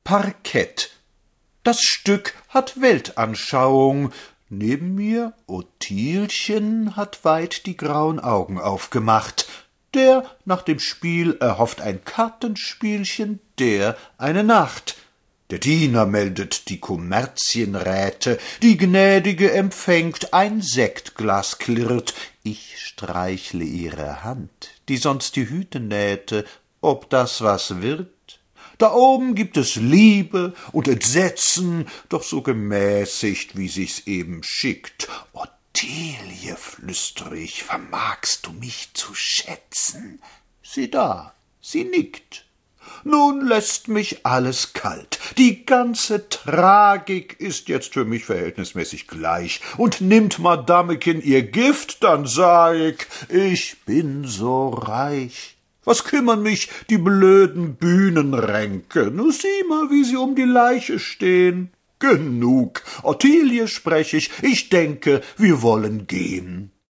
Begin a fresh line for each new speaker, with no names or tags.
Parkett. Das Stück hat Weltanschauung. Neben mir Ottilchen hat weit die grauen Augen aufgemacht. Der nach dem Spiel erhofft ein Kartenspielchen, der eine Nacht. Der Diener meldet die Kommerzienräte, die Gnädige empfängt, ein Sektglas klirrt. Ich streichle ihre Hand, die sonst die Hüte nähte, ob das was wird? Da oben gibt es Liebe und Entsetzen, doch so gemäßigt, wie sich's eben schickt. Ottilie, flüstere ich, vermagst du mich zu schätzen? Sieh da, sie nickt. Nun lässt mich alles kalt. Die ganze Tragik ist jetzt für mich verhältnismäßig gleich. Und nimmt Madameken ihr Gift, dann sag ich bin so reich. Was kümmern mich die blöden Bühnenränke? Nu sieh mal, wie sie um die Leiche stehen. Genug. Ottilie sprech ich denke, wir wollen gehen.